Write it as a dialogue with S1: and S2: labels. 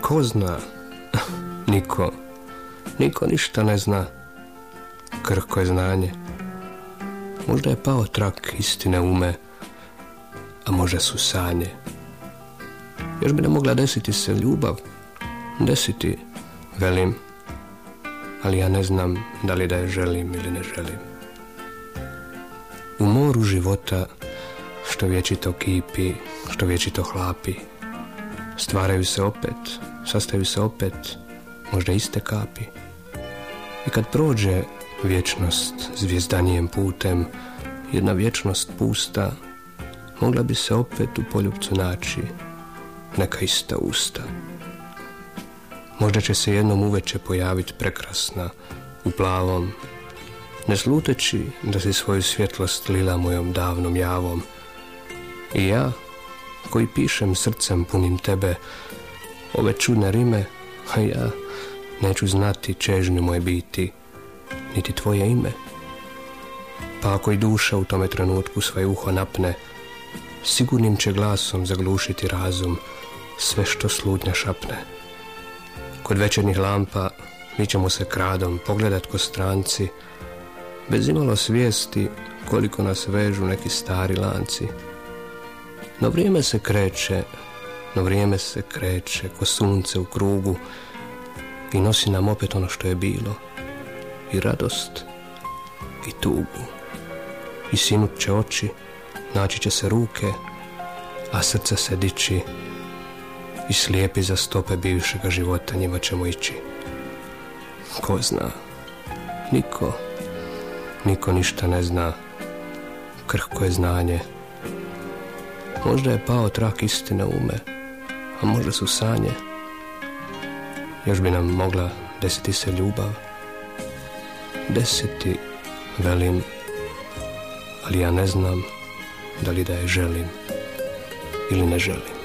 S1: Ko zna? Niko ništa ne zna. Krhko je znanje. Možda je pao trak istine ume, a možda su sanje. Još bi ne mogla desiti se ljubav, desiti, velim, ali ja ne znam da li da je želim ili ne želim. U moru života, što vječito kipi, što vječito hlapi, stvaraju se opet, sastaju se opet, možda iste kapi. I kad prođe vječnost zvjezdanijem putem, jedna vječnost pusta, mogla bi se opet u poljupcu naći neka ista usta. Možda će se jednom uveče pojaviti prekrasna u plavom, ne sluteći da si svoju svjetlost lila mojom davnom javom. I ja, koji pišem srcem punim tebe ove čudne rime, a ja neću znati čežnju moje biti, niti tvoje ime. Pa ako i duša u tome trenutku svoje uho napne, sigurnim će glasom zaglušiti razum sve što slutnja šapne. Kod večernjih lampa mi ćemo se kradom pogledat ko stranci, bez imalo svijesti koliko nas vežu neki stari lanci. No vrijeme se kreće ko sunce u krugu i nosi nam opet ono što je bilo, i radost i tugu. I sinut će oči, naći će se ruke, a srce se dići, i slijepi za stope bivšega života njima ćemo ići. Ko zna? Niko ništa ne zna. Krhko je znanje. Možda je pao trak istine ume, a možda su sanje. Još bi nam mogla desiti se ljubav, desiti, velim, ali ja ne znam da li da je želim ili ne želim.